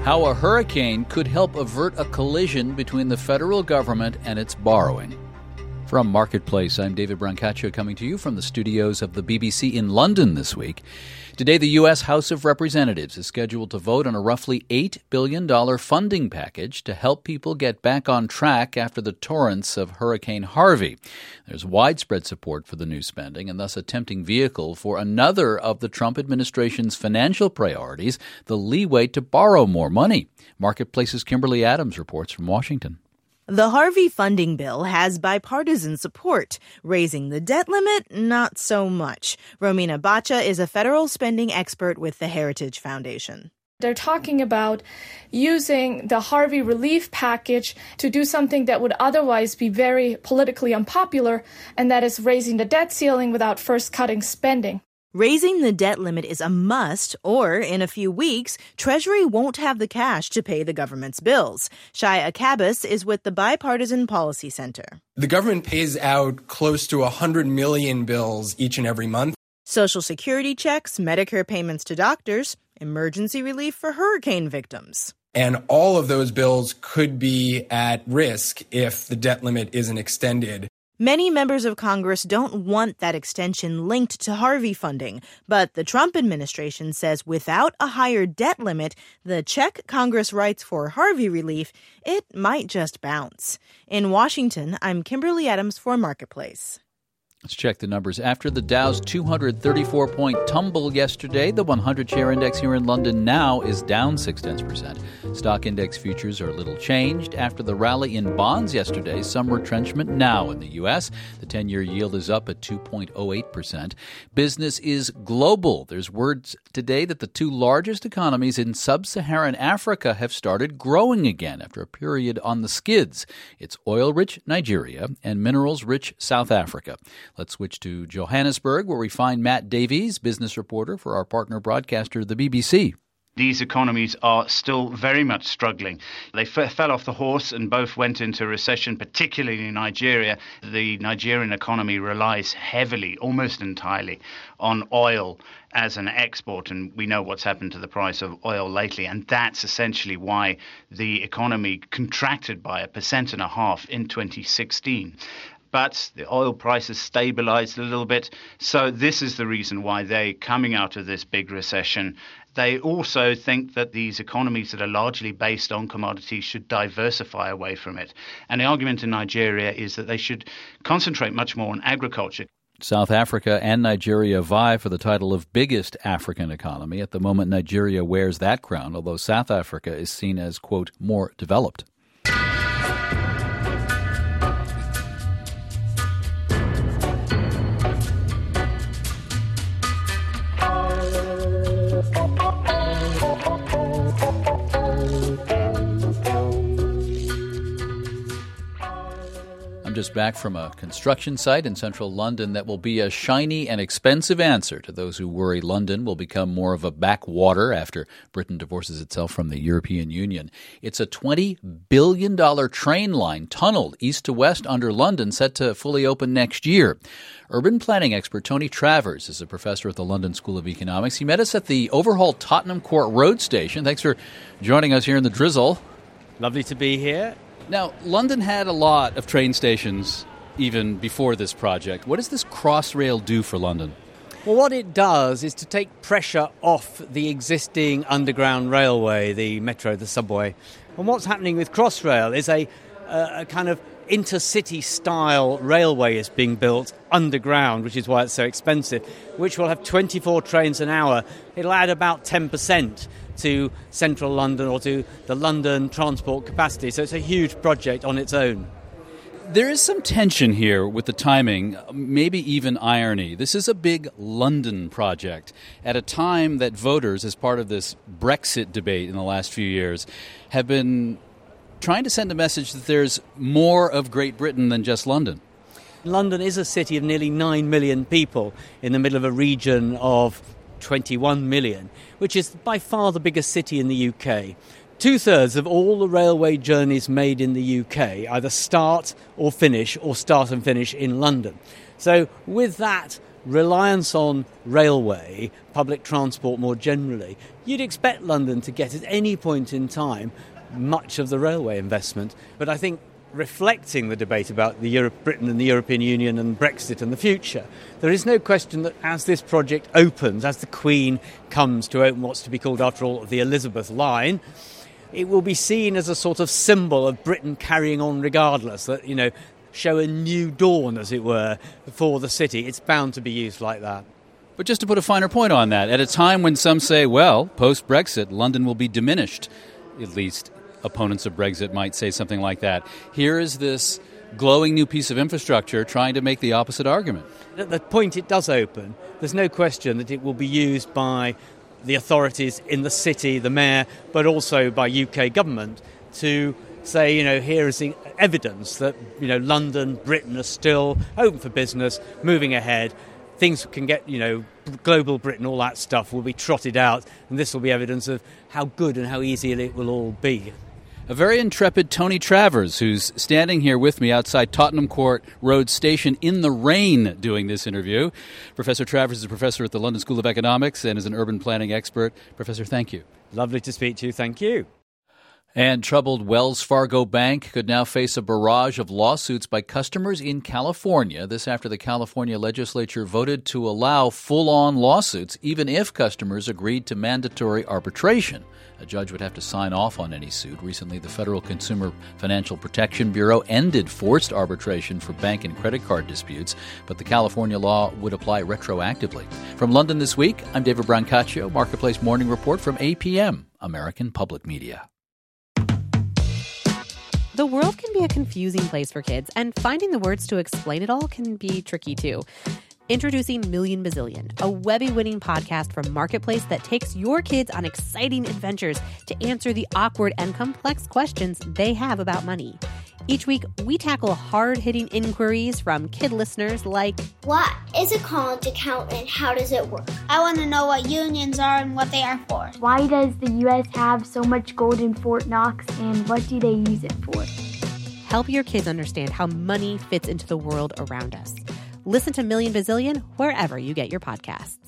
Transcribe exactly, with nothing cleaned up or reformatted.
How a hurricane could help avert a collision between the federal government and its borrowing. From Marketplace, I'm David Brancaccio coming to you from the studios of the B B C in London this week. Today, the U S House of Representatives is scheduled to vote on a roughly eight billion dollars funding package to help people get back on track after the torrents of Hurricane Harvey. There's widespread support for the new spending and thus a tempting vehicle for another of the Trump administration's financial priorities, the leeway to borrow more money. Marketplace's Kimberly Adams reports from Washington. The Harvey funding bill has bipartisan support. Raising the debt limit, not so much. Romina Bacha is a federal spending expert with the Heritage Foundation. They're talking about using the Harvey relief package to do something that would otherwise be very politically unpopular, and that is raising the debt ceiling without first cutting spending. Raising the debt limit is a must, or in a few weeks, Treasury won't have the cash to pay the government's bills. Shai Akabis is with the Bipartisan Policy Center. The government pays out close to one hundred million bills each and every month. Social Security checks, Medicare payments to doctors, emergency relief for hurricane victims. And all of those bills could be at risk if the debt limit isn't extended. Many members of Congress don't want that extension linked to Harvey funding, but the Trump administration says without a higher debt limit, the check Congress writes for Harvey relief, it might just bounce. In Washington, I'm Kimberly Adams for Marketplace. Let's check the numbers. After the Dow's two hundred thirty-four point tumble yesterday, the one hundred share index here in London now is down six tenths percent. Stock index futures are little changed. After the rally in bonds yesterday, some retrenchment now in the U S. The ten-year yield is up at two point oh eight percent. Business is global. There's word today that the two largest economies in sub-Saharan Africa have started growing again after a period on the skids. It's oil-rich Nigeria and minerals-rich South Africa. Let's switch to Johannesburg, where we find Matt Davies, business reporter for our partner broadcaster, the B B C. These economies are still very much struggling. They f- fell off the horse and both went into recession, particularly in Nigeria. The Nigerian economy relies heavily, almost entirely, on oil as an export, and we know what's happened to the price of oil lately, and that's essentially why the economy contracted by a percent and a half in twenty sixteen. But the oil prices stabilized a little bit. So this is the reason why they're coming out of this big recession. They also think that these economies that are largely based on commodities should diversify away from it. And the argument in Nigeria is that they should concentrate much more on agriculture. South Africa and Nigeria vie for the title of biggest African economy. At the moment, Nigeria wears that crown, although South Africa is seen as, quote, more developed. Just back from a construction site in central London that will be a shiny and expensive answer to those who worry London will become more of a backwater after Britain divorces itself from the European Union. It's a twenty billion dollars train line tunneled east to west under London, set to fully open next year. Urban planning expert Tony Travers is a professor at the London School of Economics. He met us at the overhauled Tottenham Court Road station. Thanks for joining us here in the drizzle. Lovely to be here. Now, London had a lot of train stations even before this project. What does this Crossrail do for London? Well, what it does is to take pressure off the existing underground railway, the metro, the subway. And what's happening with Crossrail is a, a, a kind of intercity-style railway is being built underground, which is why it's so expensive, which will have twenty-four trains an hour. It'll add about ten percent to central London or to the London transport capacity. So it's a huge project on its own. There is some tension here with the timing, maybe even irony. This is a big London project at a time that voters, as part of this Brexit debate in the last few years, have been trying to send a message that there's more of Great Britain than just London. London is a city of nearly nine million people in the middle of a region of twenty-one million, which is by far the biggest city in the U K. Two-thirds of all the railway journeys made in the U K either start or finish or start and finish in London. So with that reliance on railway, public transport more generally, you'd expect London to get at any point in time much of the railway investment. But I think reflecting the debate about the Europe, Britain and the European Union and Brexit and the future, there is no question that as this project opens, as the Queen comes to open what's to be called, after all, the Elizabeth line, it will be seen as a sort of symbol of Britain carrying on regardless, that, you know, show a new dawn, as it were, for the city. It's bound to be used like that. But just to put a finer point on that, at a time when some say, well, post-Brexit, London will be diminished, at least opponents of Brexit might say something like that. Here is this glowing new piece of infrastructure trying to make the opposite argument. At the point it does open, there's no question that it will be used by the authorities in the city, the mayor, but also by U K government to say, you know, here is the evidence that, you know, London, Britain are still open for business, moving ahead. Things can get, you know, global Britain, all that stuff will be trotted out, and this will be evidence of how good and how easy it will all be. A very intrepid Tony Travers, who's standing here with me outside Tottenham Court Road Station in the rain doing this interview. Professor Travers is a professor at the London School of Economics and is an urban planning expert. Professor, thank you. Lovely to speak to you. Thank you. And troubled Wells Fargo Bank could now face a barrage of lawsuits by customers in California. This after the California legislature voted to allow full-on lawsuits, even if customers agreed to mandatory arbitration. A judge would have to sign off on any suit. Recently, the Federal Consumer Financial Protection Bureau ended forced arbitration for bank and credit card disputes, but the California law would apply retroactively. From London this week, I'm David Brancaccio, Marketplace Morning Report from A P M, American Public Media. The world can be a confusing place for kids, and finding the words to explain it all can be tricky too. Introducing Million Bazillion, a Webby-winning podcast from Marketplace that takes your kids on exciting adventures to answer the awkward and complex questions they have about money. Each week, we tackle hard-hitting inquiries from kid listeners like, what is a college account and how does it work? I want to know what unions are and what they are for. Why does the U S have so much gold in Fort Knox and what do they use it for? Help your kids understand how money fits into the world around us. Listen to Million Bazillion wherever you get your podcasts.